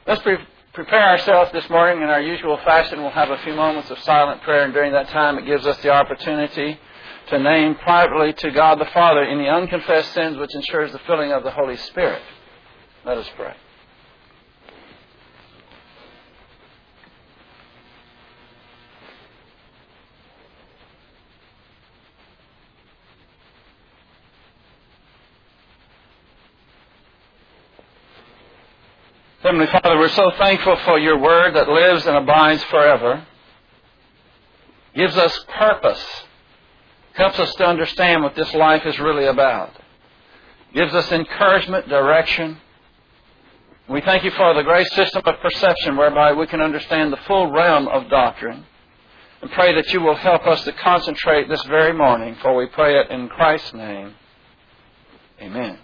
Let's prepare ourselves this morning in our usual fashion. We'll have a few moments of silent prayer, and during that time it gives us the opportunity to name privately to God the Father any unconfessed sins, which ensures the filling of the Holy Spirit. Let us pray. Heavenly Father, we're so thankful for your word that lives and abides forever. Gives us purpose. Helps us to understand what this life is really about. Gives us encouragement, direction. We thank you for the great system of perception whereby we can understand the full realm of doctrine. And pray that you will help us to concentrate this very morning, for we pray it in Christ's name. Amen.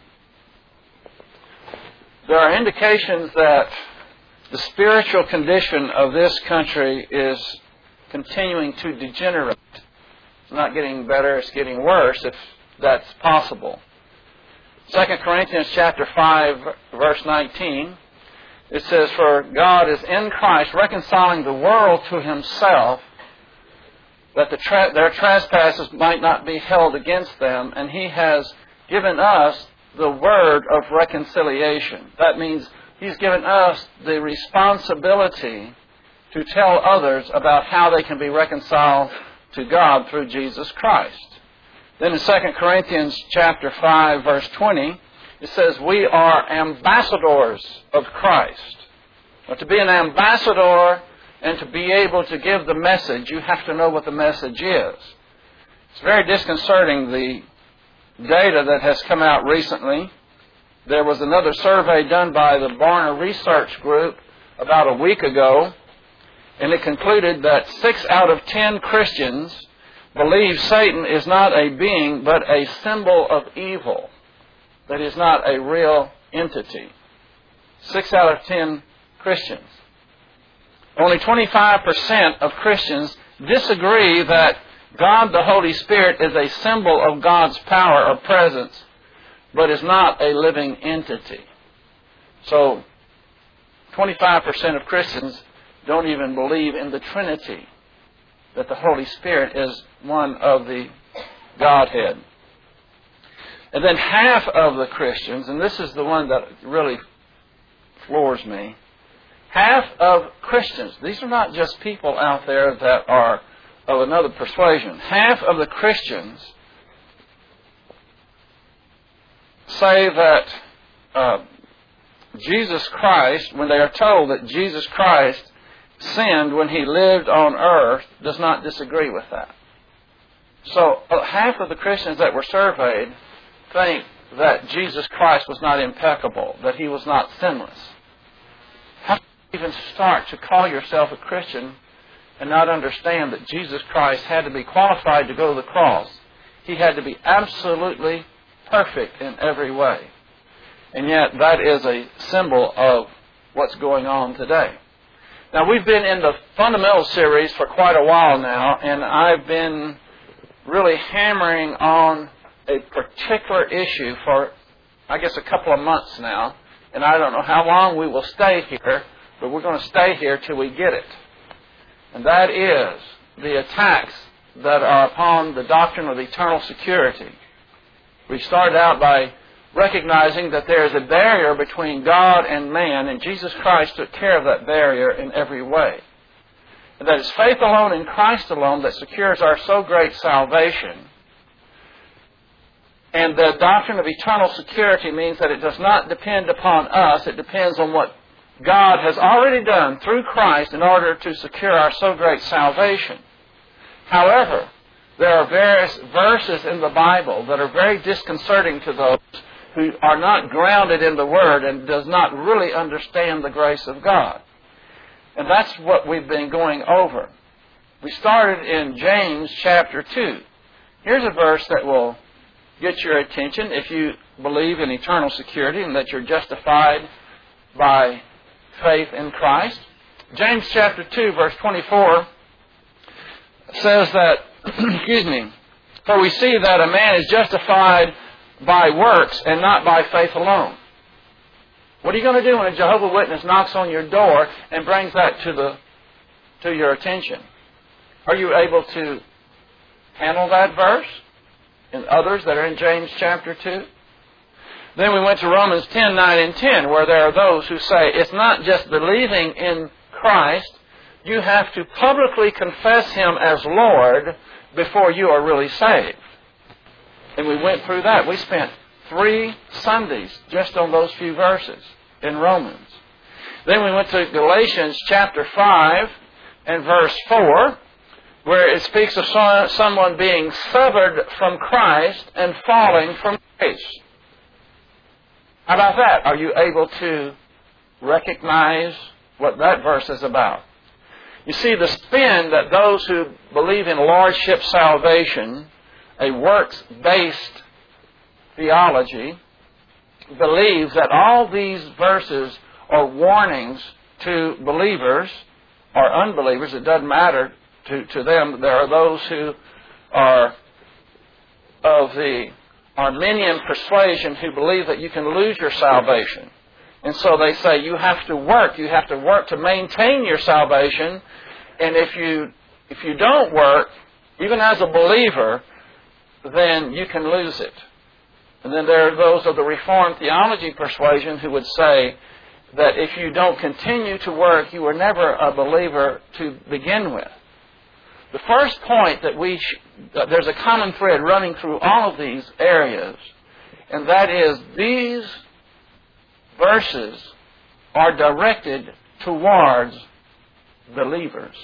There are indications that the spiritual condition of this country is continuing to degenerate. It's not getting better, it's getting worse, if that's possible. 2 Corinthians chapter 5, verse 19, it says, "For God is in Christ reconciling the world to Himself, that their trespasses might not be held against them, and He has given us the word of reconciliation." That means He's given us the responsibility to tell others about how they can be reconciled to God through Jesus Christ. Then in 2 Corinthians chapter 5, verse 20, it says, "We are ambassadors of Christ." Now, to be an ambassador and to be able to give the message, you have to know what the message is. It's very disconcerting, the data that has come out recently. There was another survey done by the Barna Research Group about a week ago, and it concluded that 6 out of 10 Christians believe Satan is not a being but a symbol of evil, that is not a real entity. 6 out of 10 Christians. Only 25% of Christians disagree that God the Holy Spirit is a symbol of God's power or presence, but is not a living entity. So 25% of Christians don't even believe in the Trinity, that the Holy Spirit is one of the Godhead. And then half of the Christians, and this is the one that really floors me, half of Christians, these are not just people out there that are of another persuasion. Half of the Christians say that Jesus Christ, when they are told that Jesus Christ sinned when He lived on earth, does not disagree with that. So half of the Christians that were surveyed think that Jesus Christ was not impeccable, that He was not sinless. How can you even start to call yourself a Christian and not understand that Jesus Christ had to be qualified to go to the cross? He had to be absolutely perfect in every way. And yet that is a symbol of what's going on today. Now, we've been in the Fundamental series for quite a while now, and I've been really hammering on a particular issue for, I guess, a couple of months now. And I don't know how long we will stay here, but we're going to stay here till we get it. And that is the attacks that are upon the doctrine of eternal security. We started out by recognizing that there is a barrier between God and man, and Jesus Christ took care of that barrier in every way. And that it's faith alone in Christ alone that secures our so great salvation. And the doctrine of eternal security means that it does not depend upon us, it depends on what God has already done through Christ in order to secure our so great salvation. However, there are various verses in the Bible that are very disconcerting to those who are not grounded in the Word and does not really understand the grace of God. And that's what we've been going over. We started in James chapter 2. Here's a verse that will get your attention if you believe in eternal security and that you're justified by faith in Christ. James chapter 2, verse 24 says that, "For we see that a man is justified by works and not by faith alone." What are you going to do when a Jehovah's Witness knocks on your door and brings that to your attention? Are you able to handle that verse and others that are in James chapter 2? Then we went to Romans 10, 9, and 10, where there are those who say it's not just believing in Christ. You have to publicly confess Him as Lord before you are really saved. And we went through that. We spent 3 Sundays just on those few verses in Romans. Then we went to Galatians chapter 5 and verse 4, where it speaks of someone being severed from Christ and falling from grace. How about that? Are you able to recognize what that verse is about? You see, the spin that those who believe in lordship salvation, a works-based theology, believes that all these verses are warnings to believers or unbelievers. It doesn't matter to them. There are those who are of the Arminian persuasion who believe that you can lose your salvation. And so they say you have to work. You have to work to maintain your salvation. And if you don't work, even as a believer, then you can lose it. And then there are those of the Reformed theology persuasion who would say that if you don't continue to work, you were never a believer to begin with. The first point that there's a common thread running through all of these areas, and that is these verses are directed towards believers.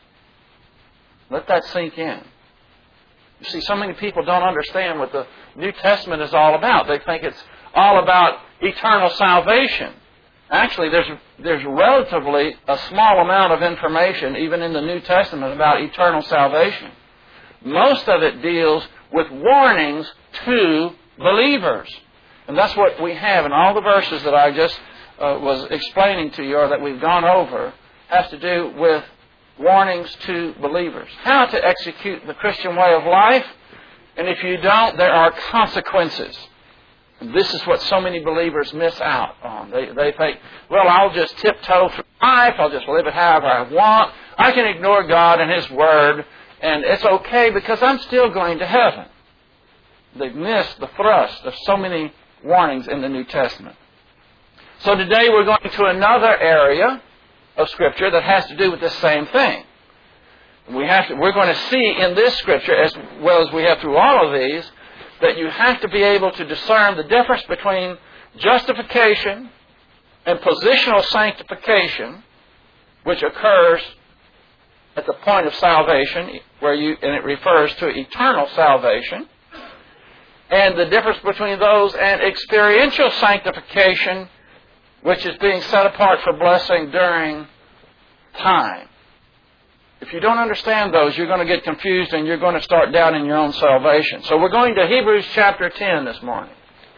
Let that sink in. You see, so many people don't understand what the New Testament is all about. They think it's all about eternal salvation. Actually, there's relatively a small amount of information, even in the New Testament, about eternal salvation. Most of it deals with warnings to believers. And that's what we have in all the verses that I just was explaining to you, or that we've gone over, has to do with warnings to believers. How to execute the Christian way of life. And if you don't, there are consequences. And this is what so many believers miss out on. They think, well, I'll just tiptoe through life. I'll just live it however I want. I can ignore God and His Word, and it's okay because I'm still going to heaven. They've missed the thrust of so many warnings in the New Testament. So today we're going to another area of Scripture that has to do with the same thing. We're going to see in this Scripture, as well as we have through all of these, that you have to be able to discern the difference between justification and positional sanctification, which occurs at the point of salvation, and it refers to eternal salvation, and the difference between those and experiential sanctification, which is being set apart for blessing during time. If you don't understand those, you're going to get confused and you're going to start doubting your own salvation. So we're going to Hebrews chapter 10 this morning.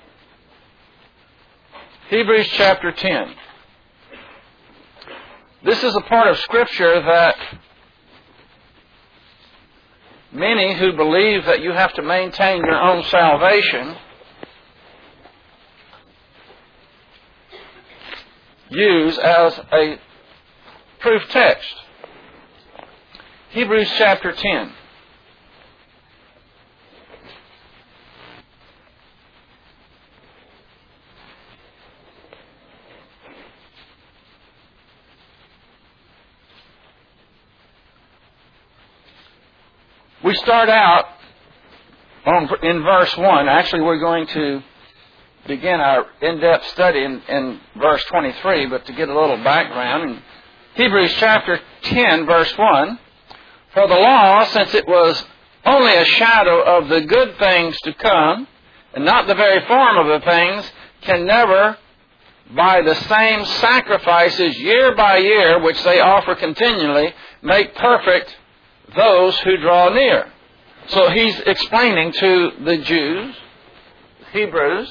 Hebrews chapter 10. This is a part of Scripture that many who believe that you have to maintain your own salvation use as a proof text. Hebrews chapter 10. We start out in verse 1. Actually, we're going to begin our in-depth study in verse 23, but to get a little background, in Hebrews chapter 10, verse 1, for the law, since it was only a shadow of the good things to come, and not the very form of the things, can never, by the same sacrifices year by year, which they offer continually, make perfect those who draw near. So he's explaining to the Jews, Hebrews,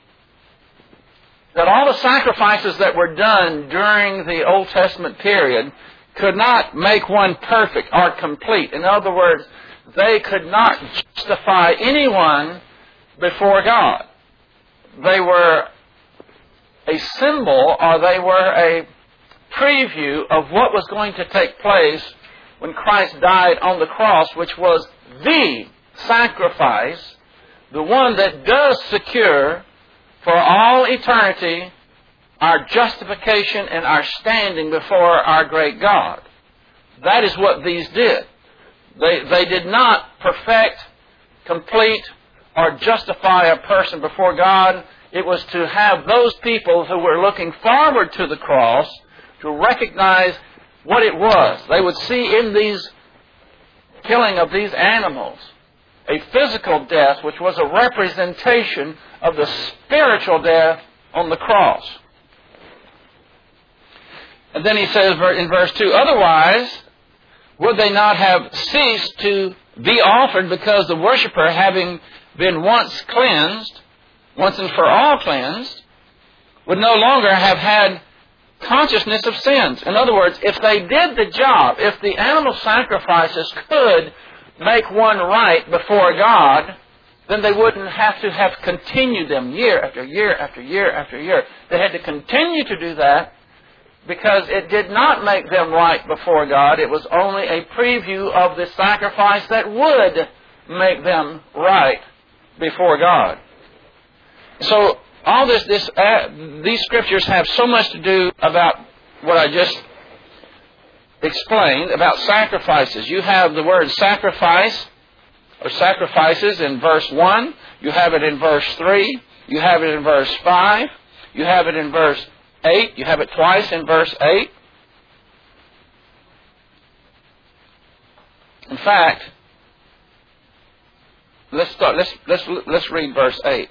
that all the sacrifices that were done during the Old Testament period could not make one perfect or complete. In other words, they could not justify anyone before God. They were a symbol, or they were a preview of what was going to take place when Christ died on the cross, which was the sacrifice, the one that does secure for all eternity our justification and our standing before our great God. That is what these did. They did not perfect, complete, or justify a person before God. It was to have those people who were looking forward to the cross to recognize what it was. They would see in these killing of these animals a physical death which was a representation of the spiritual death on the cross. And then he says in verse 2, otherwise would they not have ceased to be offered, because the worshiper, having been once cleansed, once and for all cleansed, would no longer have had consciousness of sins. In other words, if they did the job, if the animal sacrifices could make one right before God, then they wouldn't have to have continued them year after year after year after year. They had to continue to do that because it did not make them right before God. It was only a preview of the sacrifice that would make them right before God. So all these scriptures have so much to do about what I just explained about sacrifices. You have the word sacrifice or sacrifices in verse 1. You have it in verse 3. You have it in verse 5. You have it in verse 8. You have it twice in verse 8. In fact, let's read verse 8.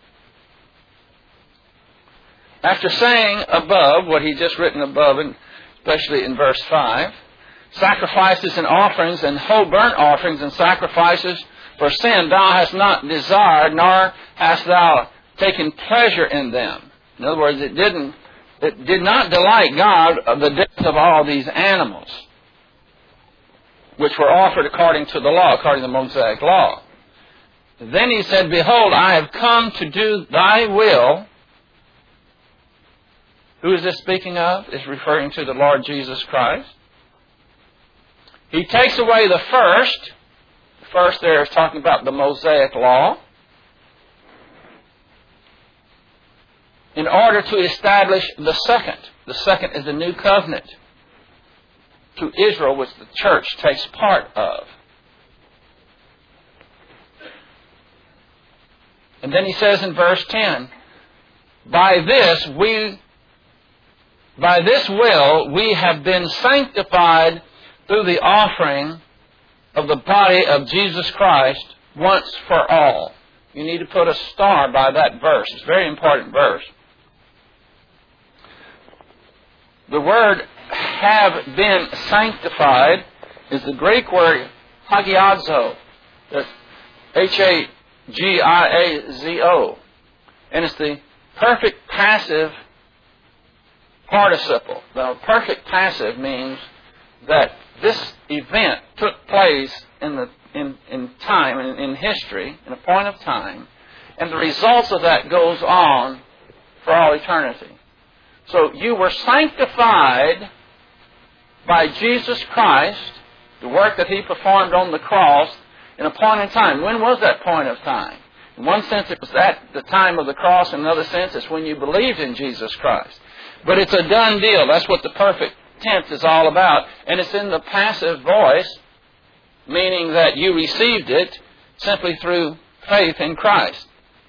After saying above what he just written above, and especially in verse 5, sacrifices and offerings and whole burnt offerings and sacrifices for sin thou hast not desired, nor hast thou taken pleasure in them. In other words, it did not delight God of the death of all these animals, which were offered according to the law, according to the Mosaic law. Then he said, behold, I have come to do thy will. Who is this speaking of? It's referring to the Lord Jesus Christ. He takes away the first. The first there is talking about the Mosaic law, in order to establish the second. The second is the new covenant to Israel, which the church takes part of. And then he says in verse 10, By this will we have been sanctified through the offering of the body of Jesus Christ once for all. You need to put a star by that verse. It's a very important verse. The word have been sanctified is the Greek word hagiazo. That's Hagiazo. And it's the perfect passive participle. The perfect passive means that this event took place in time, in history, in a point of time, and the results of that goes on for all eternity. So you were sanctified by Jesus Christ, the work that He performed on the cross, in a point in time. When was that point of time? In one sense, it was at the time of the cross. In another sense, it's when you believed in Jesus Christ. But it's a done deal. That's what the perfect tense is all about. And it's in the passive voice, meaning that you received it simply through faith in Christ.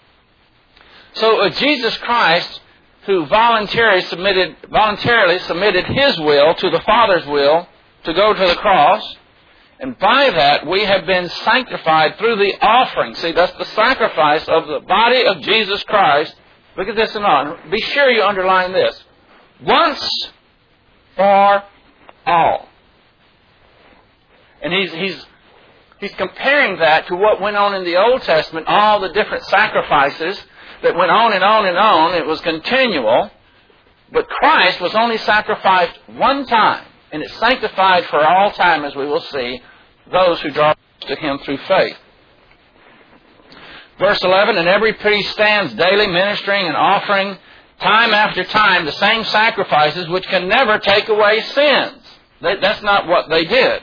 So Jesus Christ, who voluntarily submitted His will to the Father's will to go to the cross, and by that we have been sanctified through the offering. See, that's the sacrifice of the body of Jesus Christ. Look at this and on. Be sure you underline this. Once for all. And he's comparing that to what went on in the Old Testament, all the different sacrifices that went on and on and on. It was continual. But Christ was only sacrificed one time. And it's sanctified for all time, as we will see, those who draw to Him through faith. Verse 11, And every priest stands daily ministering and offering time after time, the same sacrifices which can never take away sins. That's not what they did.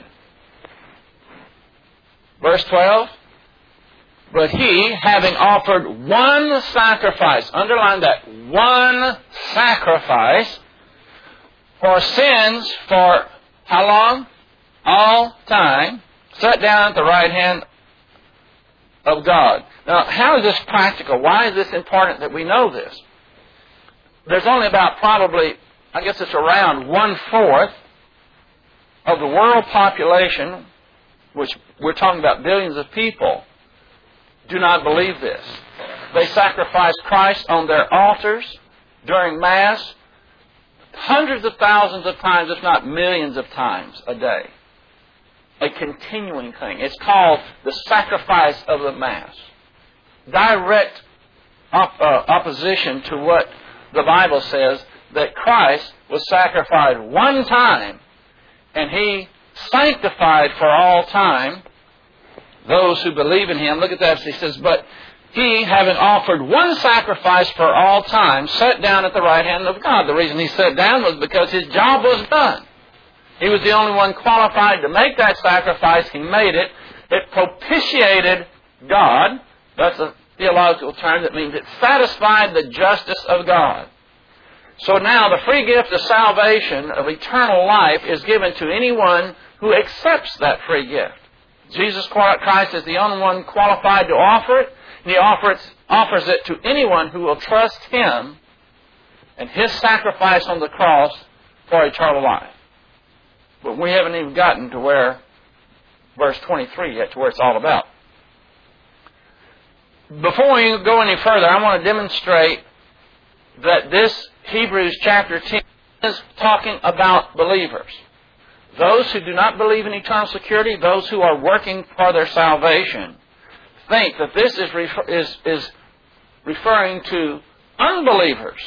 Verse 12. But he, having offered one sacrifice, underline that, one sacrifice, for sins for how long? All time, sat down at the right hand of God. Now, how is this practical? Why is this important that we know this? There's only about probably, I guess it's around 1/4 of the world population, which we're talking about billions of people, do not believe this. They sacrifice Christ on their altars during Mass hundreds of thousands of times, if not millions of times a day. A continuing thing. It's called the sacrifice of the Mass. Direct opposition to what the Bible says, that Christ was sacrificed one time and He sanctified for all time those who believe in Him. Look at that. He says, but He, having offered one sacrifice for all time, sat down at the right hand of God. The reason He sat down was because His job was done. He was the only one qualified to make that sacrifice. He made it. It propitiated God. That's a theological term that means it satisfied the justice of God. So now the free gift of salvation, of eternal life, is given to anyone who accepts that free gift. Jesus Christ is the only one qualified to offer it. And He offers it to anyone who will trust Him and His sacrifice on the cross for eternal life. But we haven't even gotten to where verse 23 yet, to where it's all about. Before we go any further, I want to demonstrate that this Hebrews chapter 10 is talking about believers. Those who do not believe in eternal security, those who are working for their salvation, think that this is referring to unbelievers.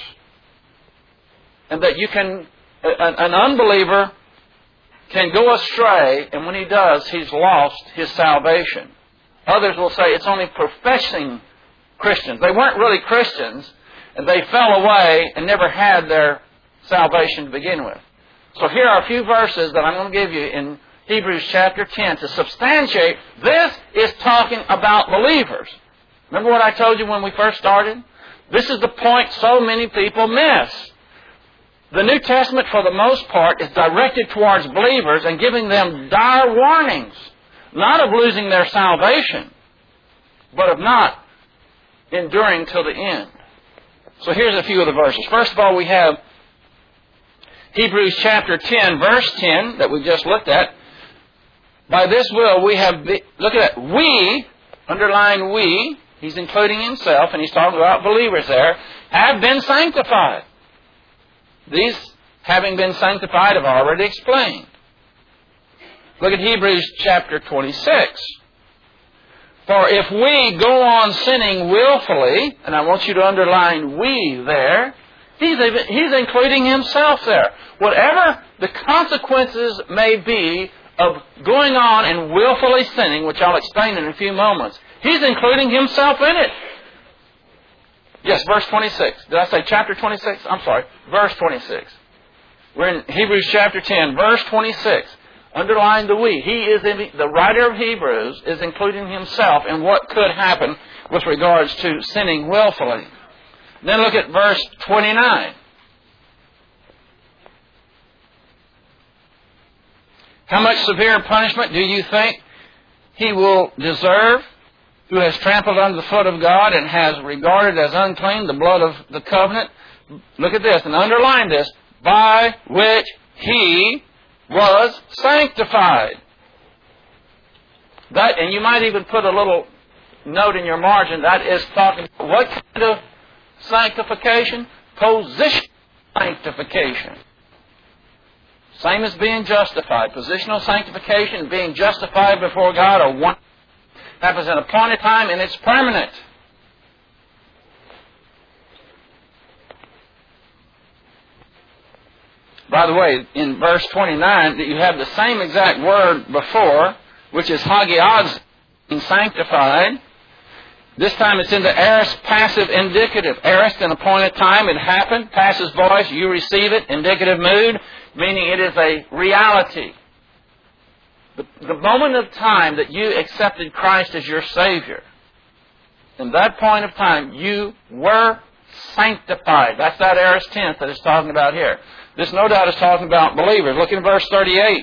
And that an unbeliever can go astray, and when he does, he's lost his salvation. Others will say it's only professing Christians. They weren't really Christians, and they fell away and never had their salvation to begin with. So here are a few verses that I'm going to give you in Hebrews chapter 10 to substantiate this is talking about believers. Remember what I told you when we first started? This is the point so many people miss. The New Testament, for the most part, is directed towards believers and giving them dire warnings, not of losing their salvation, but of not enduring till the end. So here's a few of the verses. First of all, we have Hebrews chapter 10, verse 10, that we just looked at. By this will we have... Look at that. We, underline we, he's including himself, and he's talking about believers there, have been sanctified. These, having been sanctified, I've already explained. Look at Hebrews chapter 26. For if we go on sinning willfully, and I want you to underline we there, he's including himself there. Whatever the consequences may be of going on and willfully sinning, which I'll explain in a few moments, he's including himself in it. Yes, verse 26. Did I say chapter 26? I'm sorry, verse 26. We're in Hebrews chapter 10, verse 26. Underline the we. The writer of Hebrews is including himself in what could happen with regards to sinning willfully. Then look at verse 29. How much severe punishment do you think he will deserve, who has trampled under the foot of God and has regarded as unclean the blood of the covenant? Look at this and underline this. By which he was sanctified. That, and you might even put a little note in your margin, that is talking about what kind of sanctification? Positional sanctification. Same as being justified. Positional sanctification and being justified before God are one. Happens in a appointed time and it's permanent. By the way, in verse 29, you have the same exact word before, which is hagios, being sanctified. This time it's in the aorist passive indicative. Aorist, in a point of time, it happened. Passive voice, you receive it. Indicative mood, meaning it is a reality. The moment of time that you accepted Christ as your Savior, in that point of time, you were sanctified. That's that aorist tense that it's talking about here. This no doubt is talking about believers. Look in verse 38.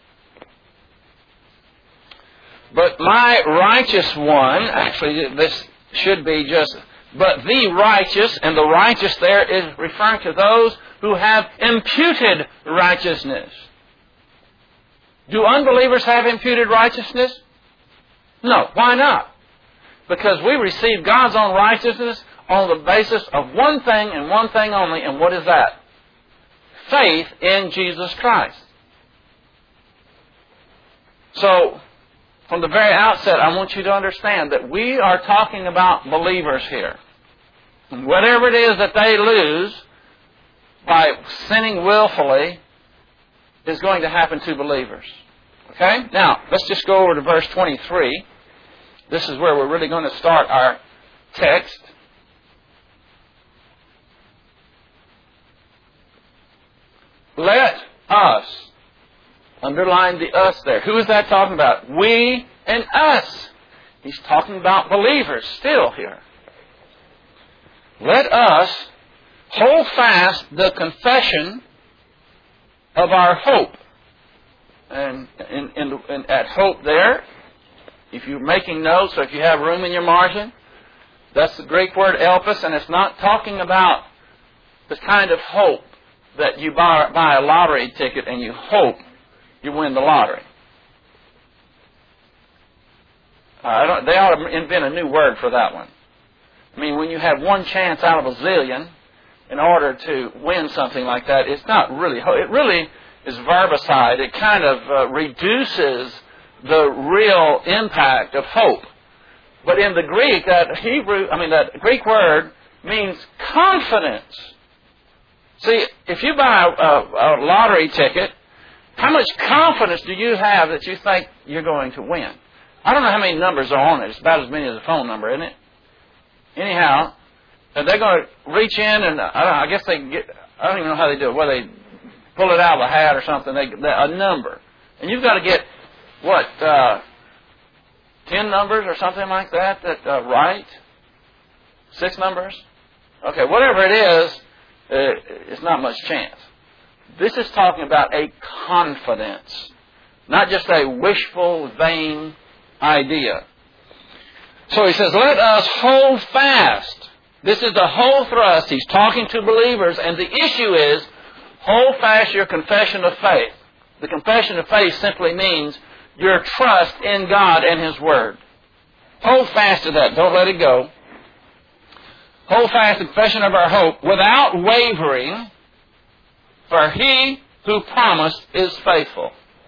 But my righteous one, actually this should be just, but the righteous, and the righteous there is referring to those who have imputed righteousness. Do unbelievers have imputed righteousness? No. Why not? Because we receive God's own righteousness on the basis of one thing and one thing only, and what is that? Faith in Jesus Christ. So, from the very outset, I want you to understand that we are talking about believers here. And whatever it is that they lose by sinning willfully is going to happen to believers. Okay? Now, let's just go over to verse 23. This is where we're really going to start our text. Let us, underline the us there. Who is that talking about? We and us. He's talking about believers still here. Let us hold fast the confession of our hope. And at hope there, if you're making notes or if you have room in your margin, that's the Greek word elpis, and it's not talking about the kind of hope that you buy a lottery ticket and you hope you win the lottery. They ought to invent a new word for that one. I mean, when you have one chance out of a zillion in order to win something like that, it's not really hope. It really is verbicide. It kind of reduces the real impact of hope. But in the Greek, that Greek word means confidence. See, if you buy a lottery ticket, how much confidence do you have that you think you're going to win? I don't know how many numbers are on it. It's about as many as a phone number, isn't it? Anyhow, they're going to reach in and, I guess they get, I don't even know how they do it, whether they pull it out of a hat or something, a number. And you've got to get, 10 numbers or something like that right? 6 numbers? Okay, whatever it is, it's not much chance. This is talking about a confidence, not just a wishful, vain idea. So he says, let us hold fast. This is the whole thrust. He's talking to believers, and the issue is, hold fast your confession of faith. The confession of faith simply means your trust in God and His Word. Hold fast to that. Don't let it go. Hold fast the confession of our hope without wavering, for He who promised is faithful.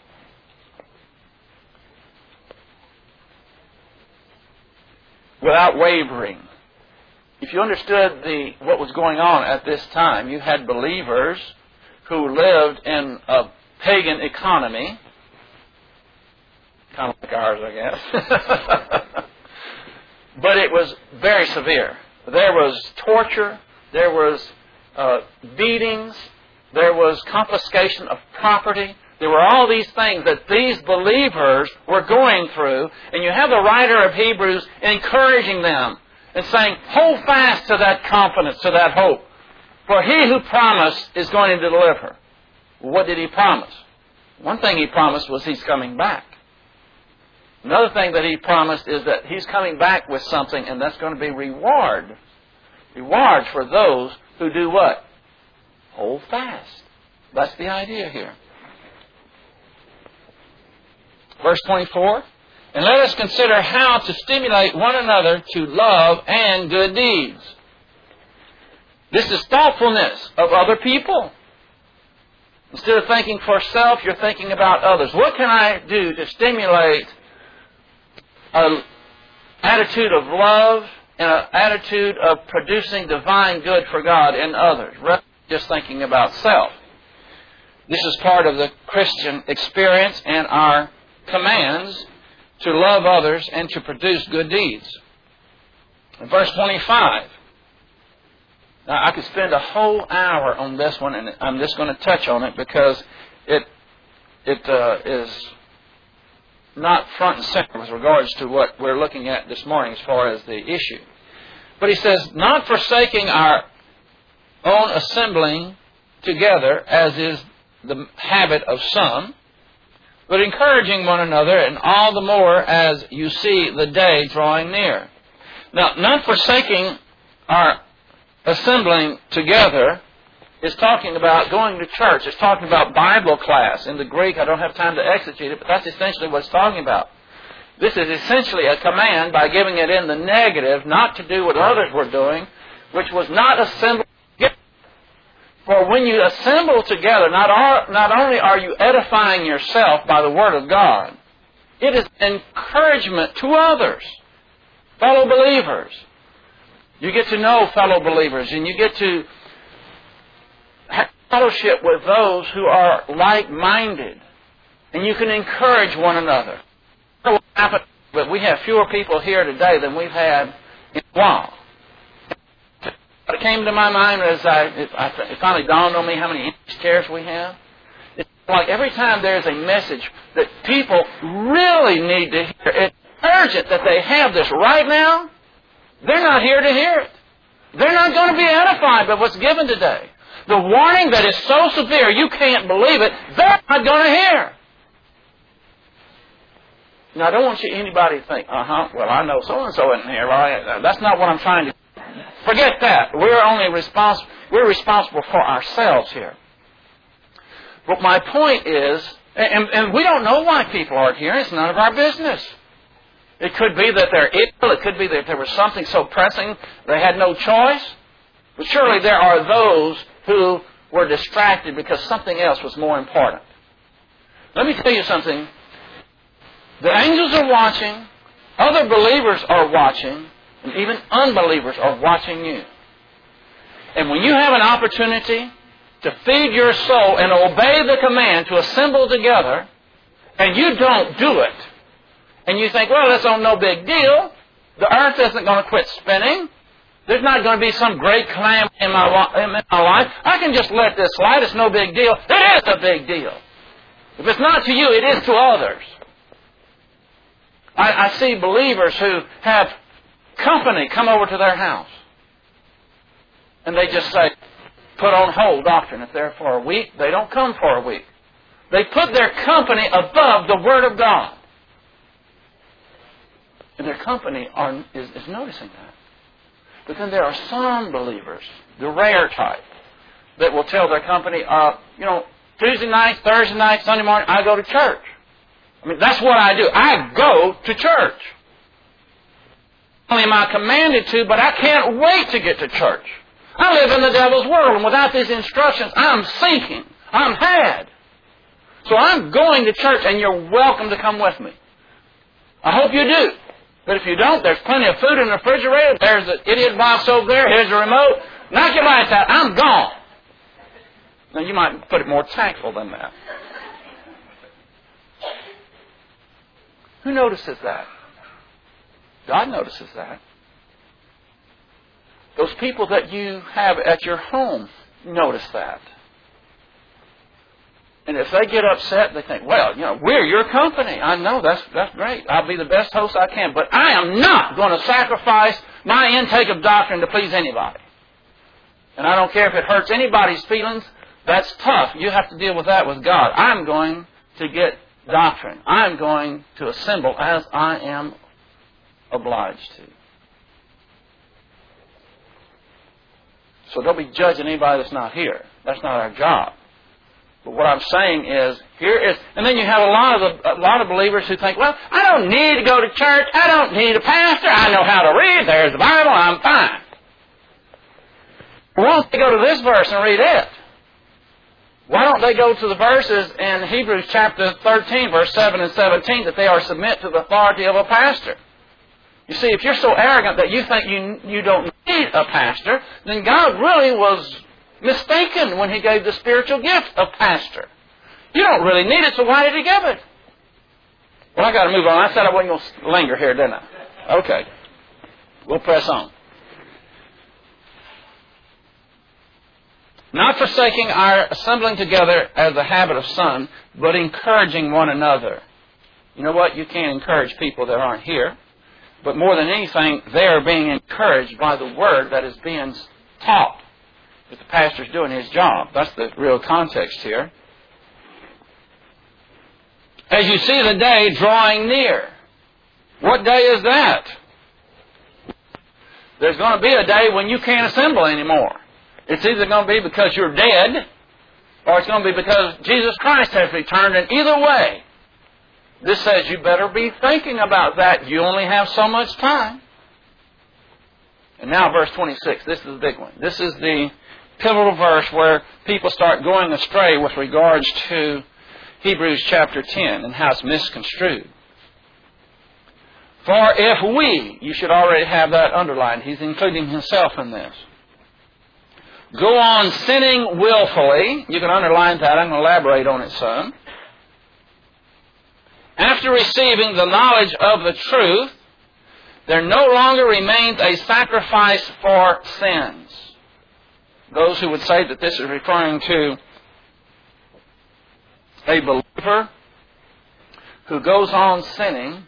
Without wavering. If you understood what was going on at this time, you had believers who lived in a pagan economy, kind of like ours, I guess. But it was very severe. There was torture, there was beatings, there was confiscation of property. There were all these things that these believers were going through, and you have the writer of Hebrews encouraging them and saying, hold fast to that confidence, to that hope. For He who promised is going to deliver. What did He promise? One thing He promised was He's coming back. Another thing that He promised is that He's coming back with something, and that's going to be reward. Reward for those who do what? Hold fast. That's the idea here. Verse 24, and let us consider how to stimulate one another to love and good deeds. This is thoughtfulness of other people. Instead of thinking for self, you're thinking about others. What can I do to stimulate an attitude of love and an attitude of producing divine good for God in others, rather than just thinking about self? This is part of the Christian experience and our commands to love others and to produce good deeds. In verse 25. Now, I could spend a whole hour on this one, and I'm just going to touch on it because it is not front and center with regards to what we're looking at this morning as far as the issue. But he says, not forsaking our own assembling together, as is the habit of some, but encouraging one another, and all the more as you see the day drawing near. Now, not forsaking our assembling together is talking about going to church. It's talking about Bible class. In the Greek, I don't have time to exegete it, but that's essentially what it's talking about. This is essentially a command, by giving it in the negative, not to do what others were doing, which was not assemble together. For when you assemble together, not only are you edifying yourself by the Word of God, it is encouragement to others, fellow believers. You get to know fellow believers, and you get to have fellowship with those who are like-minded, and you can encourage one another. But we have fewer people here today than we've had in a while. What came to my mind as it finally dawned on me how many empty chairs we have. It's like every time there's a message that people really need to hear, it's urgent that they have this right now. They're not here to hear it. They're not going to be edified by what's given today. The warning that is so severe you can't believe it, they're not going to hear. Now, I don't want anybody to think, well, I know so-and-so isn't here. Well, that's not what I'm trying to do. Forget that. We're responsible for ourselves here. But my point is, and we don't know why people aren't here. It's none of our business. It could be that they're ill. It could be that there was something so pressing they had no choice. But surely there are those who were distracted because something else was more important. Let me tell you something. The angels are watching, other believers are watching, and even unbelievers are watching you. And when you have an opportunity to feed your soul and obey the command to assemble together, and you don't do it, and you think, well, that's no big deal, the earth isn't going to quit spinning, there's not going to be some great calamity in my life, I can just let this slide, it's no big deal. It is a big deal. If it's not to you, it is to others. I see believers who have company come over to their house. And they just say, put on hold doctrine. If they're for a week, they don't come for a week. They put their company above the Word of God. And their company is noticing that. But then there are some believers, the rare type, that will tell their company, Tuesday night, Thursday night, Sunday morning, I go to church. I mean, that's what I do. I go to church. Not only am I commanded to, but I can't wait to get to church. I live in the devil's world, and without these instructions, I'm sinking. I'm had. So I'm going to church, and you're welcome to come with me. I hope you do. But if you don't, there's plenty of food in the refrigerator. There's an idiot box over there. Here's the remote. Knock your lights out. I'm gone. Now, you might put it more tactful than that. Who notices that? God notices that. Those people that you have at your home notice that. And if they get upset, they think, well, we're your company. I know, that's great. I'll be the best host I can. But I am not going to sacrifice my intake of doctrine to please anybody. And I don't care if it hurts anybody's feelings. That's tough. You have to deal with that with God. I'm going to get doctrine. I'm going to assemble as I am obliged to. So don't be judging anybody that's not here. That's not our job. But what I'm saying is, and then you have a lot of believers who think, well, I don't need to go to church. I don't need a pastor. I know how to read. There's the Bible. I'm fine. Why don't they go to this verse and read it? Why don't they go to the verses in Hebrews chapter 13, verse 7 and 17, that they are submit to the authority of a pastor? You see, if you're so arrogant that you think you don't need a pastor, then God really was mistaken when He gave the spiritual gift of pastor. You don't really need it, so why did He give it? Well, I got to move on. I said I wasn't going to linger here, didn't I? Okay. We'll press on. Not forsaking our assembling together as the habit of some, but encouraging one another. You know what? You can't encourage people that aren't here. But more than anything, they are being encouraged by the Word that is being taught. That the pastor's doing his job. That's the real context here. As you see the day drawing near. What day is that? There's going to be a day when you can't assemble anymore. It's either going to be because you're dead, or it's going to be because Jesus Christ has returned. And either way, this says you better be thinking about that. You only have so much time. And now verse 26. This is the big one. This is the pivotal verse where people start going astray with regards to Hebrews chapter 10 and how it's misconstrued. For if we, you should already have that underlined. He's including himself in this. Go on sinning willfully. You can underline that. I'm going to elaborate on it some. After receiving the knowledge of the truth, there no longer remains a sacrifice for sins. Those who would say that this is referring to a believer who goes on sinning,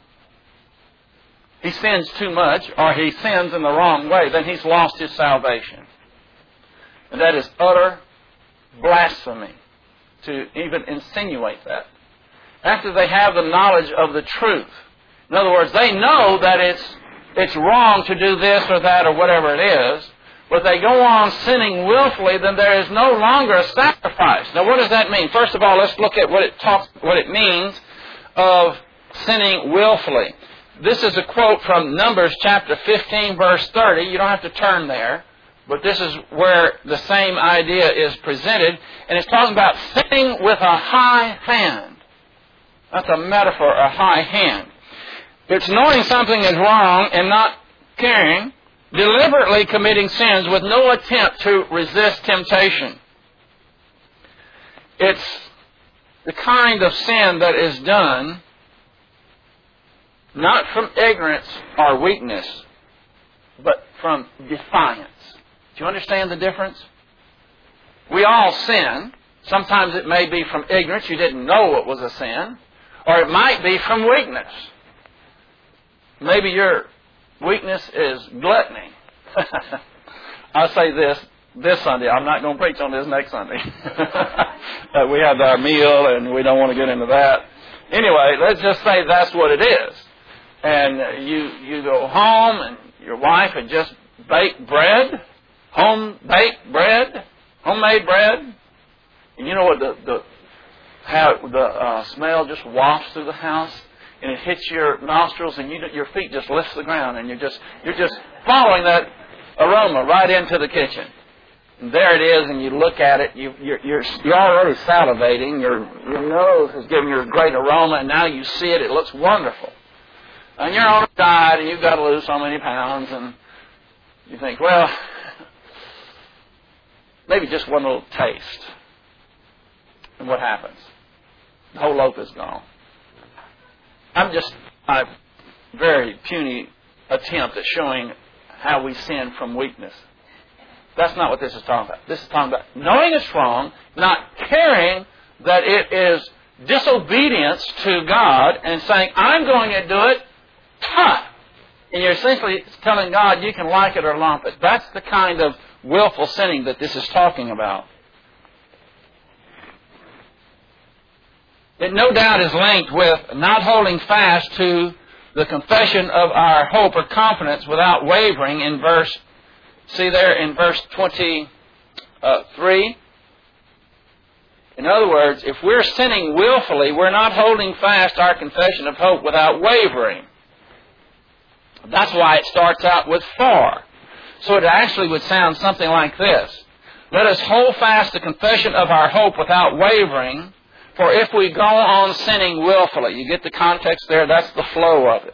he sins too much, or he sins in the wrong way, then he's lost his salvation. And that is utter blasphemy to even insinuate that. After they have the knowledge of the truth. In other words, they know that it's wrong to do this or that or whatever it is, but they go on sinning willfully, then there is no longer a sacrifice. Now what does that mean? First of all, let's look at what it means of sinning willfully. This is a quote from Numbers chapter 15, verse 30. You don't have to turn there, but this is where the same idea is presented. And it's talking about sinning with a high hand. That's a metaphor, a high hand. It's knowing something is wrong and not caring, deliberately committing sins with no attempt to resist temptation. It's the kind of sin that is done not from ignorance or weakness, but from defiance. Do you understand the difference? We all sin. Sometimes it may be from ignorance. You didn't know it was a sin. Or it might be from weakness. Maybe your weakness is gluttony. I'll say this Sunday. I'm not going to preach on this next Sunday. We had our meal and we don't want to get into that. Anyway, let's just say that's what it is. And you go home and your wife had just baked bread, homemade bread. And you know what how the smell just wafts through the house, and it hits your nostrils, and your feet just lifts the ground, and you're just following that aroma right into the kitchen. And there it is, and you look at it. You're already salivating. Your nose is giving you a great aroma, and now you see it. It looks wonderful. And you're on a diet, and you've got to lose so many pounds, and you think, well, maybe just one little taste. And what happens? The whole loaf is gone. A very puny attempt at showing how we sin from weakness. That's not what this is talking about. This is talking about knowing it's wrong, not caring that it is disobedience to God, and saying, I'm going to do it tough. And you're essentially telling God you can like it or lump it. That's the kind of willful sinning that this is talking about. It no doubt is linked with not holding fast to the confession of our hope or confidence without wavering in verse 23. In other words, if we're sinning willfully, we're not holding fast our confession of hope without wavering. That's why it starts out with for. So it actually would sound something like this. Let us hold fast the confession of our hope without wavering, for if we go on sinning willfully, you get the context there, that's the flow of it.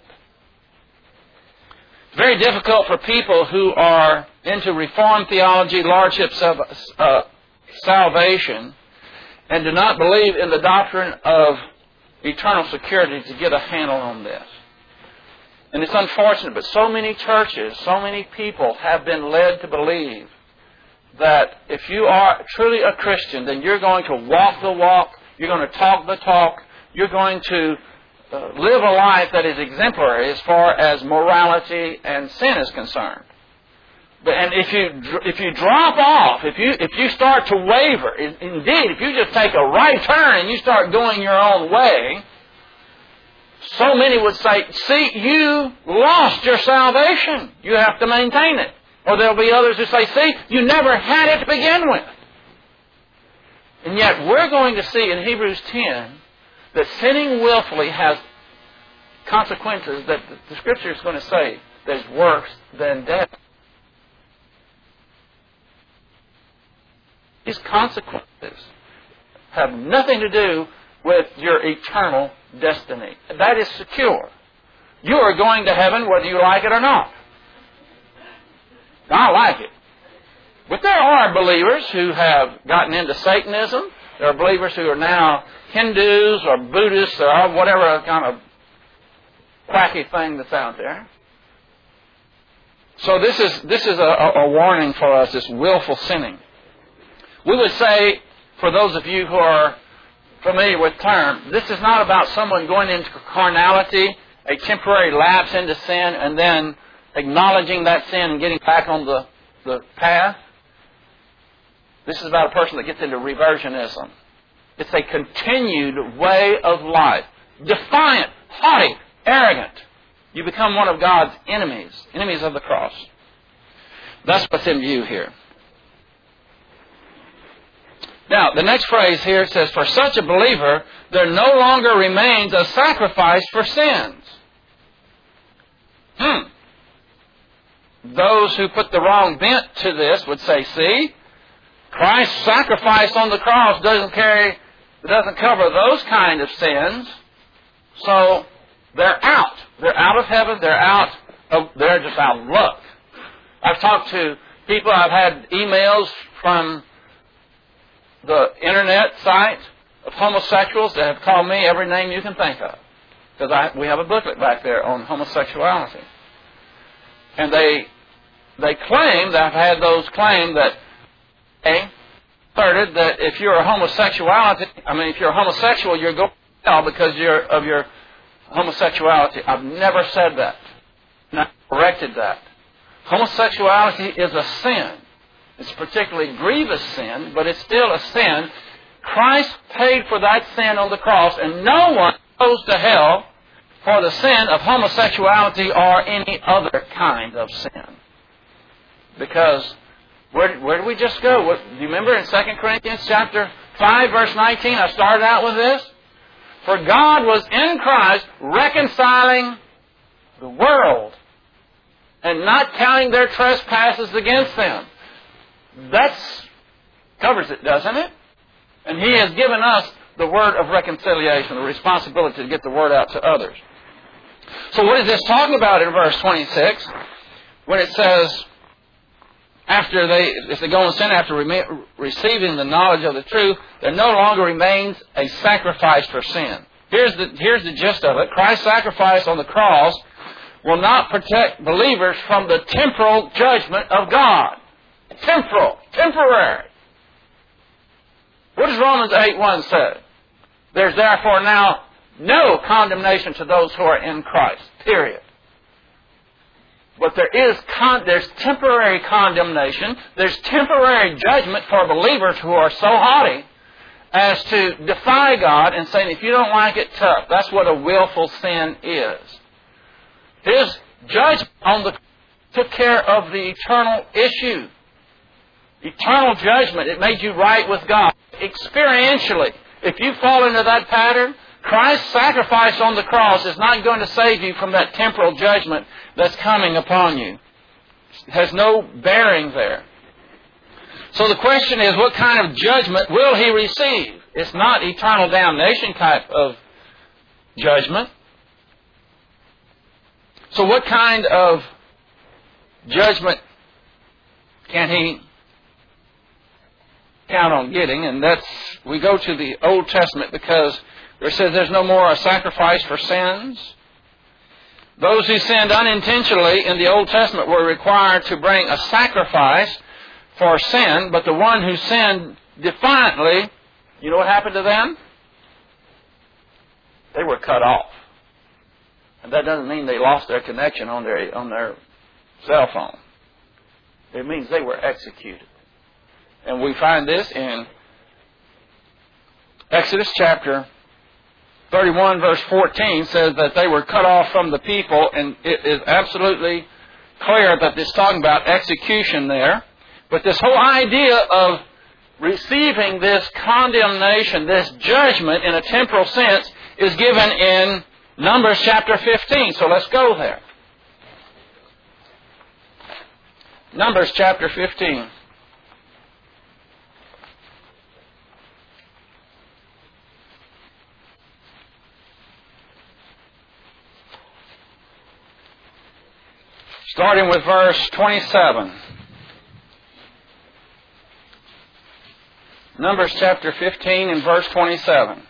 It's very difficult for people who are into Reformed theology, lordships of salvation, and do not believe in the doctrine of eternal security to get a handle on this. And it's unfortunate, but so many churches, so many people have been led to believe that if you are truly a Christian, then you're going to walk the walk, you're going to talk the talk, you're going to live a life that is exemplary as far as morality and sin is concerned. And if you drop off, if you start to waver, indeed, if you just take a right turn and you start going your own way, so many would say, see, you lost your salvation. You have to maintain it. Or there'll be others who say, see, you never had it to begin with. And yet we're going to see in Hebrews 10 that sinning willfully has consequences that the Scripture is going to say there's worse than death. These consequences have nothing to do with your eternal destiny. That is secure. You are going to heaven whether you like it or not. I like it. But there are believers who have gotten into Satanism. There are believers who are now Hindus or Buddhists or whatever kind of quacky thing that's out there. So this is a warning for us, this willful sinning. We would say, for those of you who are familiar with the term, this is not about someone going into carnality, a temporary lapse into sin, and then acknowledging that sin and getting back on the path. This is about a person that gets into reversionism. It's a continued way of life. Defiant, haughty, arrogant. You become one of God's enemies of the cross. That's what's in view here. Now, the next phrase here says, for such a believer, there no longer remains a sacrifice for sins. Those who put the wrong bent to this would say, see, Christ's sacrifice on the cross doesn't cover those kind of sins, so they're out. They're out of heaven. They're just out of luck. I've talked to people, I've had emails from the internet site of homosexuals that have called me every name you can think of. Because we have a booklet back there on homosexuality. And they claim that I've had those claim that asserted that if you're a homosexual, you're going to hell because of your homosexuality. I've never said that. And I corrected that. Homosexuality is a sin. It's a particularly grievous sin, but it's still a sin. Christ paid for that sin on the cross, and no one goes to hell for the sin of homosexuality or any other kind of sin. Because where do we just go? Do you remember in 2 Corinthians chapter 5, verse 19, I started out with this? For God was in Christ reconciling the world and not counting their trespasses against them. That covers it, doesn't it? And He has given us the word of reconciliation, the responsibility to get the word out to others. So what is this talking about in verse 26? When it says, if they go in sin after receiving the knowledge of the truth, there no longer remains a sacrifice for sin. Here's the gist of it. Christ's sacrifice on the cross will not protect believers from the temporal judgment of God. Temporary. What does Romans 8:1 say? There's therefore now no condemnation to those who are in Christ. Period. But there's temporary condemnation. There's temporary judgment for believers who are so haughty as to defy God and saying, if you don't like it, tough. That's what a willful sin is. His judgment took care of the eternal issue. Eternal judgment. It made you right with God. Experientially, if you fall into that pattern, Christ's sacrifice on the cross is not going to save you from that temporal judgment that's coming upon you. It has no bearing there. So the question is, what kind of judgment will he receive? It's not eternal damnation type of judgment. So what kind of judgment can he count on getting? And we go to the Old Testament because it says there's no more a sacrifice for sins. Those who sinned unintentionally in the Old Testament were required to bring a sacrifice for sin, but the one who sinned defiantly, you know what happened to them? They were cut off. And that doesn't mean they lost their connection on their cell phone. It means they were executed. And we find this in Exodus chapter 31 verse 14 says that they were cut off from the people, and it is absolutely clear that it's talking about execution there. But this whole idea of receiving this condemnation, this judgment in a temporal sense, is given in Numbers chapter 15. So let's go there. Numbers chapter 15. Starting with verse 27. Numbers chapter 15 and verse 27.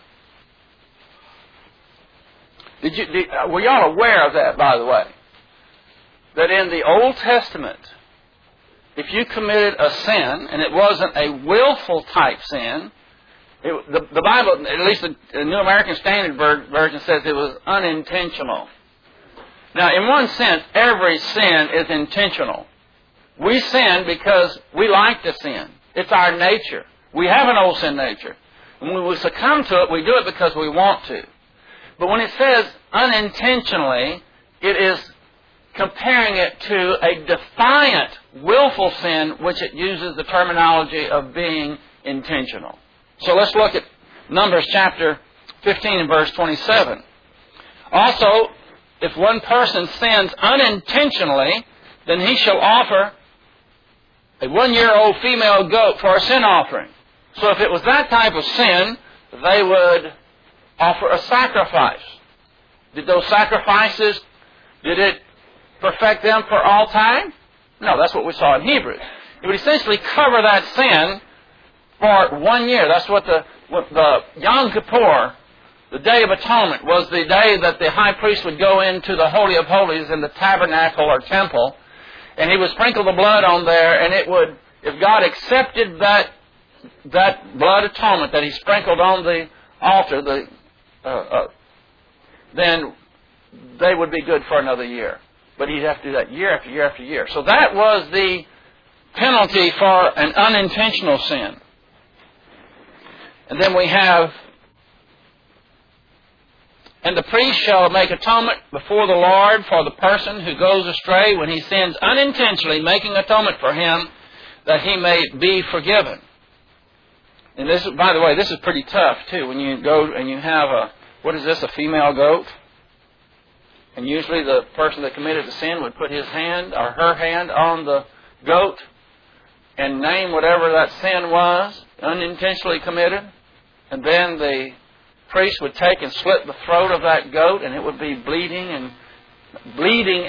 Were y'all aware of that, by the way? That in the Old Testament, if you committed a sin, and it wasn't a willful type sin, the Bible, at least the New American Standard Version, says it was unintentional. Now, in one sense, every sin is intentional. We sin because we like to sin. It's our nature. We have an old sin nature. And when we succumb to it, we do it because we want to. But when it says unintentionally, it is comparing it to a defiant, willful sin, which it uses the terminology of being intentional. So let's look at Numbers chapter 15 and verse 27. Also, if one person sins unintentionally, then he shall offer a 1-year-old female goat for a sin offering. So if it was that type of sin, they would offer a sacrifice. Did those sacrifices, did it perfect them for all time? No, that's what we saw in Hebrews. It would essentially cover that sin for 1 year. That's what the Yom Kippur, the Day of Atonement, was the day that the high priest would go into the Holy of Holies in the tabernacle or temple, and he would sprinkle the blood on there, and it would, if God accepted that blood atonement that he sprinkled on the altar, then they would be good for another year. But he'd have to do that year after year after year. So that was the penalty for an unintentional sin. And then we have, and the priest shall make atonement before the Lord for the person who goes astray when he sins unintentionally, making atonement for him that he may be forgiven. And this, by the way, this is pretty tough too. When you go and you have a female goat? And usually the person that committed the sin would put his hand or her hand on the goat and name whatever that sin was, unintentionally committed. And then the priest would take and slit the throat of that goat, and it would be bleeding and bleating.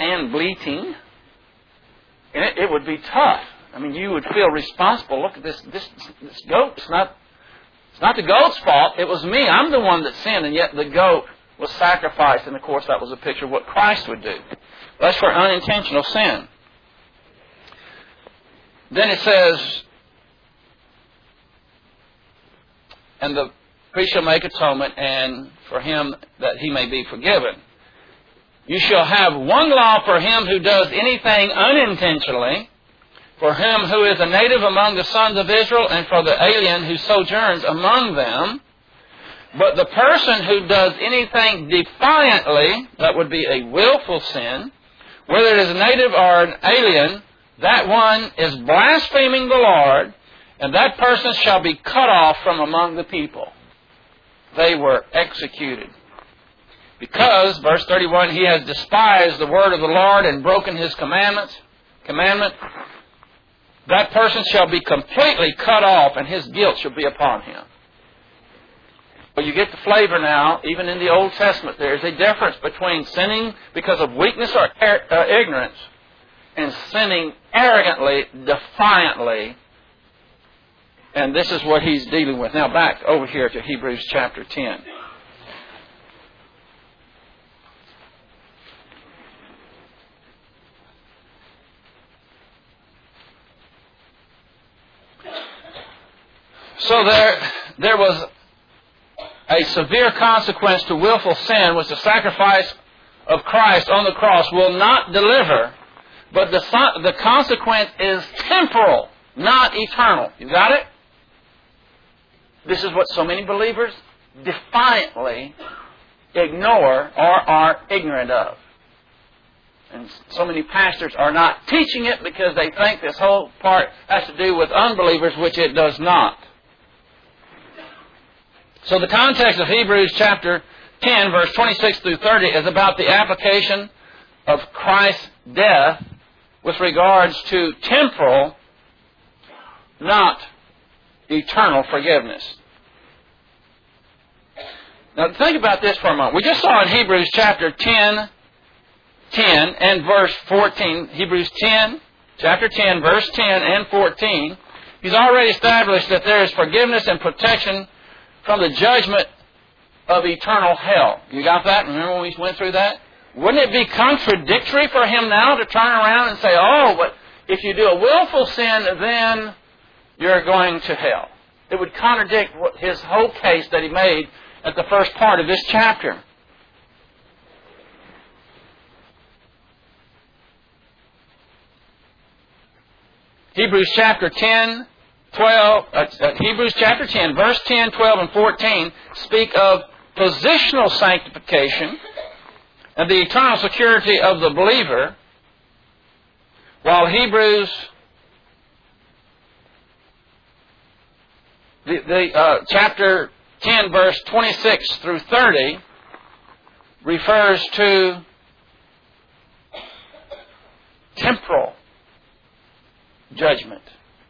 And it would be tough. I mean, you would feel responsible. Look at this goat. It's not the goat's fault. It was me. I'm the one that sinned, and yet the goat was sacrificed. And, of course, that was a picture of what Christ would do. That's for unintentional sin. Then it says, and the priest shall make atonement, and for him that he may be forgiven. You shall have one law for him who does anything unintentionally, for him who is a native among the sons of Israel, and for the alien who sojourns among them. But the person who does anything defiantly, that would be a willful sin, whether it is a native or an alien, that one is blaspheming the Lord, and that person shall be cut off from among the people. They were executed. Because, verse 31, he has despised the word of the Lord and broken his commandment, that person shall be completely cut off, and his guilt shall be upon him. Well, you get the flavor now. Even in the Old Testament, there is a difference between sinning because of weakness or ignorance and sinning arrogantly, defiantly. And this is what he's dealing with. Now back over here to Hebrews chapter 10. So there was a severe consequence to willful sin, which the sacrifice of Christ on the cross will not deliver, but the consequence is temporal, not eternal. You got it? This is what so many believers defiantly ignore or are ignorant of. And so many pastors are not teaching it because they think this whole part has to do with unbelievers, which it does not. So the context of Hebrews chapter 10, verse 26 through 30 is about the application of Christ's death with regards to temporal, not eternal forgiveness. Now think about this for a moment. We just saw in Hebrews chapter 10 and verse 14, Hebrews 10, chapter 10, verse 10 and 14, he's already established that there is forgiveness and protection from the judgment of eternal hell. You got that? Remember when we went through that? Wouldn't it be contradictory for him now to turn around and say, oh, but if you do a willful sin, then you're going to hell? It would contradict his whole case that he made at the first part of this chapter. Hebrews chapter 10, 12, Hebrews chapter 10, verse 10, 12, and 14 speak of positional sanctification and the eternal security of the believer, while Hebrews, chapter 10, verse 26 through 30 refers to temporal judgment.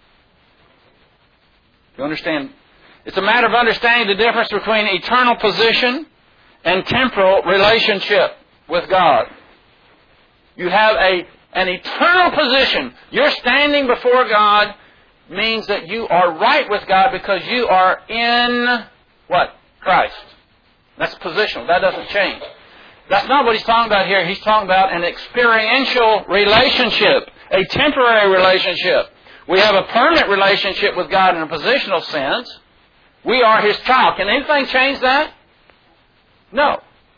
You understand? It's a matter of understanding the difference between eternal position and temporal relationship with God. You have an eternal position. You're standing before God means that you are right with God because you are in what? Christ. That's positional. That doesn't change. That's not what he's talking about here. He's talking about an experiential relationship, a temporary relationship. We have a permanent relationship with God in a positional sense. We are His child. Can anything change that? No.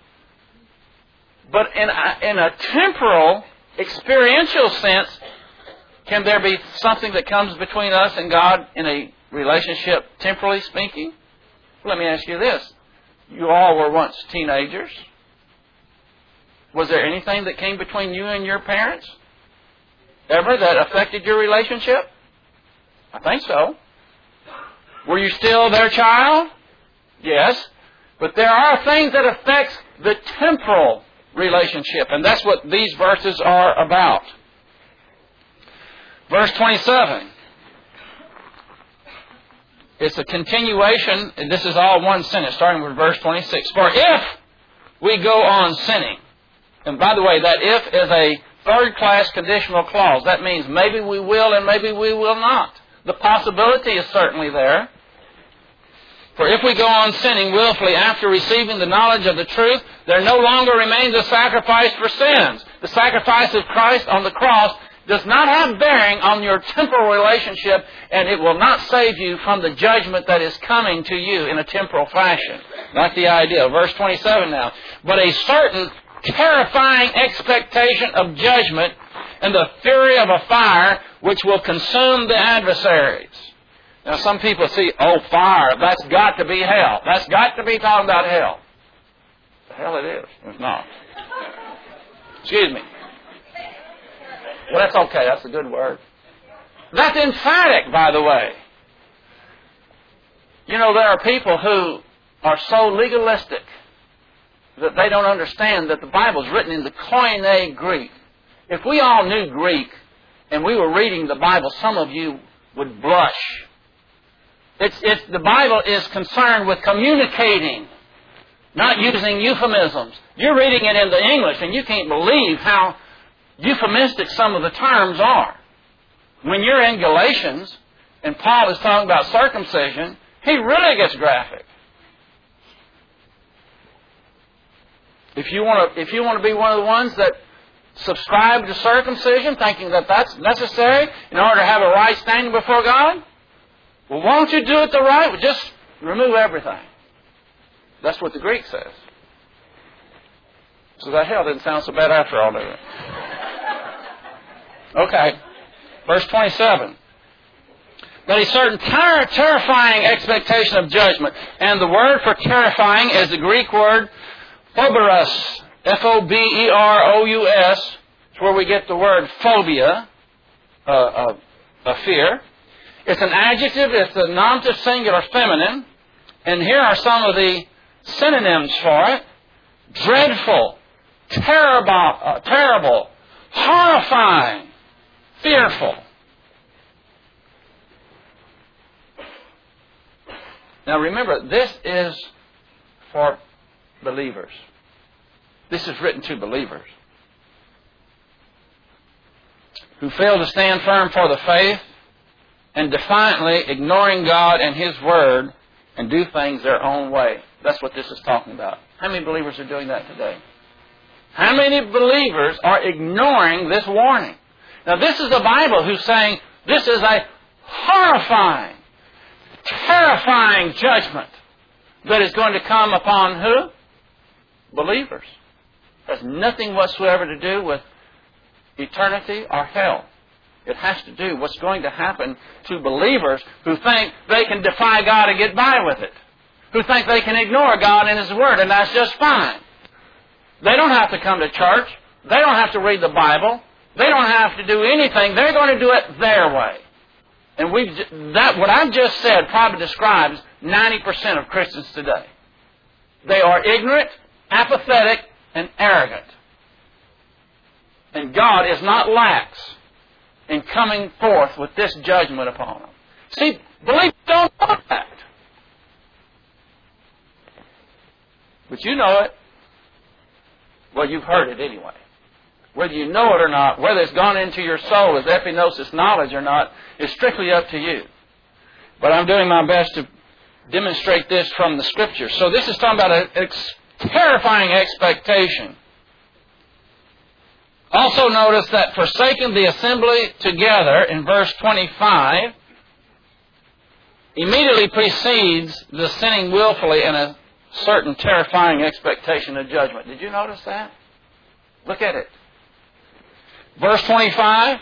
But in a temporal, experiential sense, can there be something that comes between us and God in a relationship, temporally speaking? Let me ask you this. You all were once teenagers. Was there anything that came between you and your parents ever that affected your relationship? I think so. Were you still their child? Yes. But there are things that affect the temporal relationship, and that's what these verses are about. Verse 27. It's a continuation, and this is all one sentence, starting with verse 26. For if we go on sinning, and by the way, that if is a third-class conditional clause. That means maybe we will and maybe we will not. The possibility is certainly there. For if we go on sinning willfully after receiving the knowledge of the truth, there no longer remains a sacrifice for sins. The sacrifice of Christ on the cross does not have bearing on your temporal relationship, and it will not save you from the judgment that is coming to you in a temporal fashion. That's the idea. Verse 27 now. But a certain terrifying expectation of judgment and the fury of a fire which will consume the adversaries. Now some people see, oh, fire, that's got to be hell. That's got to be talking about hell. The hell it is. It's not. Excuse me. Well, that's okay. That's a good word. That's emphatic, by the way. You know, there are people who are so legalistic that they don't understand that the Bible is written in the Koine Greek. If we all knew Greek and we were reading the Bible, some of you would blush. The Bible is concerned with communicating, not using euphemisms. You're reading it in the English and you can't believe how euphemistic some of the terms are. When you're in Galatians and Paul is talking about circumcision, he really gets graphic. If you want to be one of the ones that subscribe to circumcision, thinking that that's necessary in order to have a right standing before God, Well, won't you do it the right way? Just remove everything. That's what the Greek says. So that hell didn't sound so bad after all, did it? Okay. Verse 27. But a certain terrifying expectation of judgment. And the word for terrifying is the Greek word phoberus. F-O-B-E-R-O-U-S. It's where we get the word phobia, a fear. It's an adjective. It's a nominative singular feminine. And here are some of the synonyms for it. Dreadful, terrible, horrifying, fearful. Now remember, this is for believers. This is written to believers who fail to stand firm for the faith and defiantly ignoring God and His Word and do things their own way. That's what this is talking about. How many believers are doing that today? How many believers are ignoring this warning? Now this is the Bible who's saying this is a horrifying, terrifying judgment that is going to come upon who? Believers. It has nothing whatsoever to do with eternity or hell. It has to do with what's going to happen to believers who think they can defy God and get by with it. Who think they can ignore God and His Word, and that's just fine. They don't have to come to church. They don't have to read the Bible. They don't have to do anything. They're going to do it their way. And what I've just said probably describes 90% of Christians today. They are ignorant, apathetic, and arrogant. And God is not lax in coming forth with this judgment upon them. See, believers don't know that. But you know it. Well, you've heard it anyway. Whether you know it or not, whether it's gone into your soul as epignosis knowledge or not, is strictly up to you. But I'm doing my best to demonstrate this from the Scriptures. So this is talking about a terrifying expectation. Also notice that forsaking the assembly together in verse 25 immediately precedes the sinning willfully in a certain terrifying expectation of judgment. Did you notice that? Look at it. Verse 25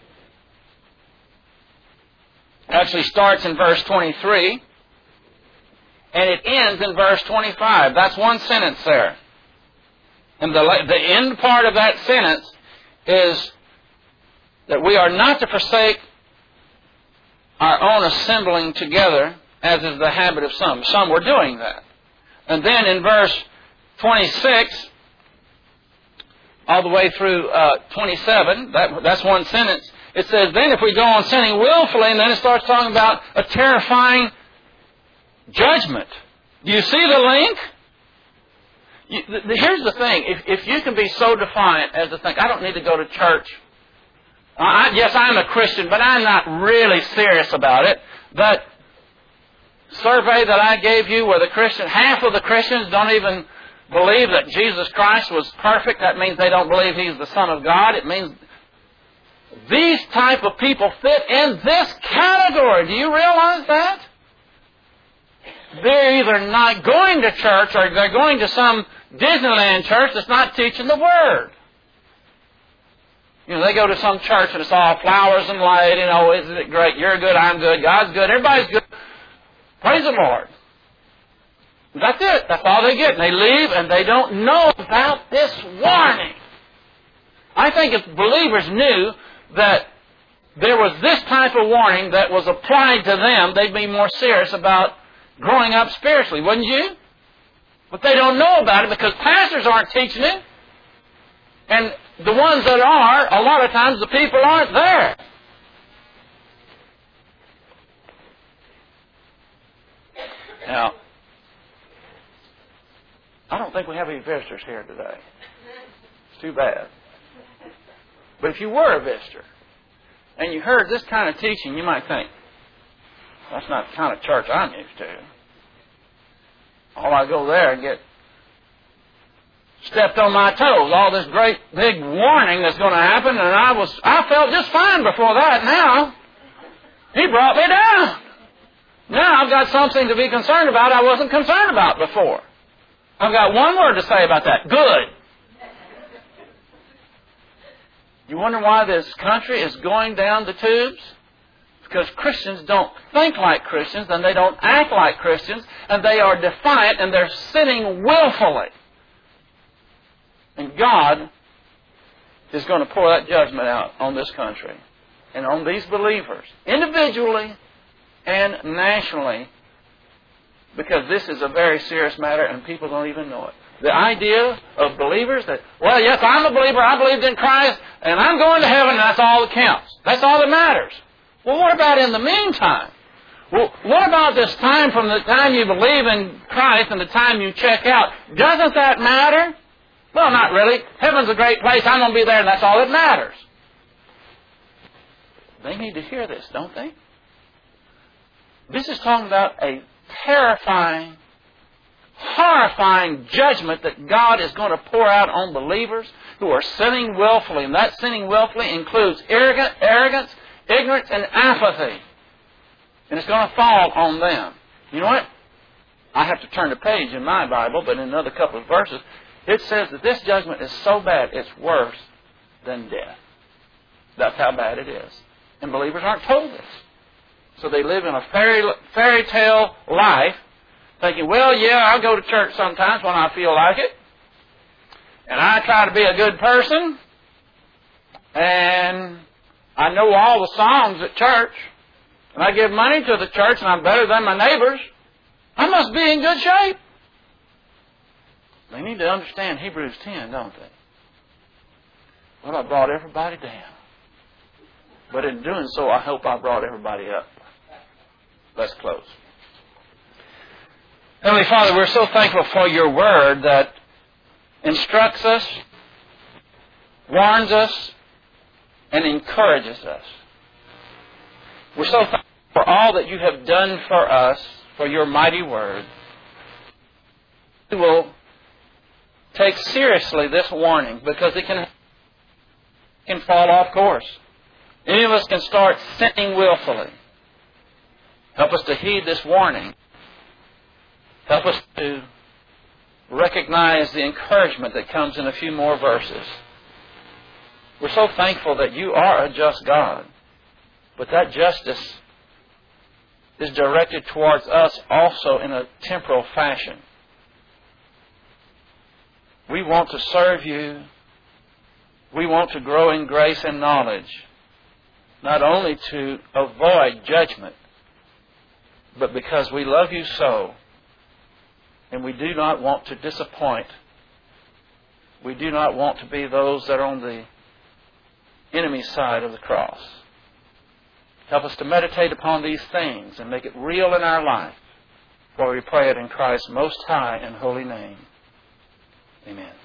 actually starts in verse 23 and it ends in verse 25. That's one sentence there. And the end part of that sentence is that we are not to forsake our own assembling together, as is the habit of some. Some were doing that. And then in verse 26, all the way through 27, that's one sentence, it says, then if we go on sinning willfully, and then it starts talking about a terrifying judgment. Do you see the link? Here's the thing. If you can be so defiant as to think, I don't need to go to church. Yes, I'm a Christian, but I'm not really serious about it. That survey that I gave you where half of the Christians don't even believe that Jesus Christ was perfect. That means they don't believe He's the Son of God. It means these type of people fit in this category. Do you realize that? They're either not going to church or they're going to some Disneyland church that's not teaching the Word. You know, they go to some church and it's all flowers and light, isn't it great? You're good, I'm good, God's good, everybody's good. Praise the Lord. That's it. That's all they get. And they leave and they don't know about this warning. I think if believers knew that there was this type of warning that was applied to them, they'd be more serious about growing up spiritually, wouldn't you? But they don't know about it because pastors aren't teaching it. And the ones that are, a lot of times the people aren't there. Now, I don't think we have any visitors here today. It's too bad. But if you were a visitor and you heard this kind of teaching, you might think, that's not the kind of church I'm used to. I go there and get stepped on my toes. All this great big warning that's going to happen, and I felt just fine before that. Now, He brought me down. Now I've got something to be concerned about I wasn't concerned about before. I've got one word to say about that. Good. You wonder why this country is going down the tubes? Because Christians don't think like Christians, and they don't act like Christians, and they are defiant, and they're sinning willfully. And God is going to pour that judgment out on this country and on these believers, individually and nationally, because this is a very serious matter and people don't even know it. The idea of believers that, well, yes, I'm a believer, I believed in Christ, and I'm going to heaven, and that's all that counts. That's all that matters. Well, what about in the meantime? Well, what about this time from the time you believe in Christ and the time you check out? Doesn't that matter? Well, not really. Heaven's a great place. I'm going to be there, and that's all that matters. They need to hear this, don't they? This is talking about a terrifying, horrifying judgment that God is going to pour out on believers who are sinning willfully. And that sinning willfully includes arrogance, ignorance, and apathy. And it's going to fall on them. You know what? I have to turn the page in my Bible, but in another couple of verses, it says that this judgment is so bad, it's worse than death. That's how bad it is. And believers aren't told this. So they live in a fairy tale life, thinking, well, yeah, I'll go to church sometimes when I feel like it. And I try to be a good person. And I know all the songs at church. And I give money to the church and I'm better than my neighbors. I must be in good shape. They need to understand Hebrews 10, don't they? Well, I brought everybody down. But in doing so, I hope I brought everybody up. Let's close. Heavenly Father, we're so thankful for your word that instructs us, warns us, and encourages us. We're so thankful for all that you have done for us, for your mighty word. We will take seriously this warning because it can fall off course. Any of us can start sinning willfully. Help us to heed this warning. Help us to recognize the encouragement that comes in a few more verses. We're so thankful that you are a just God, but that justice is directed towards us also in a temporal fashion. We want to serve you. We want to grow in grace and knowledge, not only to avoid judgment, but because we love you so, and we do not want to disappoint. We do not want to be those that are on the enemy's side of the cross. Help us to meditate upon these things and make it real in our life, for we pray it in Christ's most high and holy name. Amen.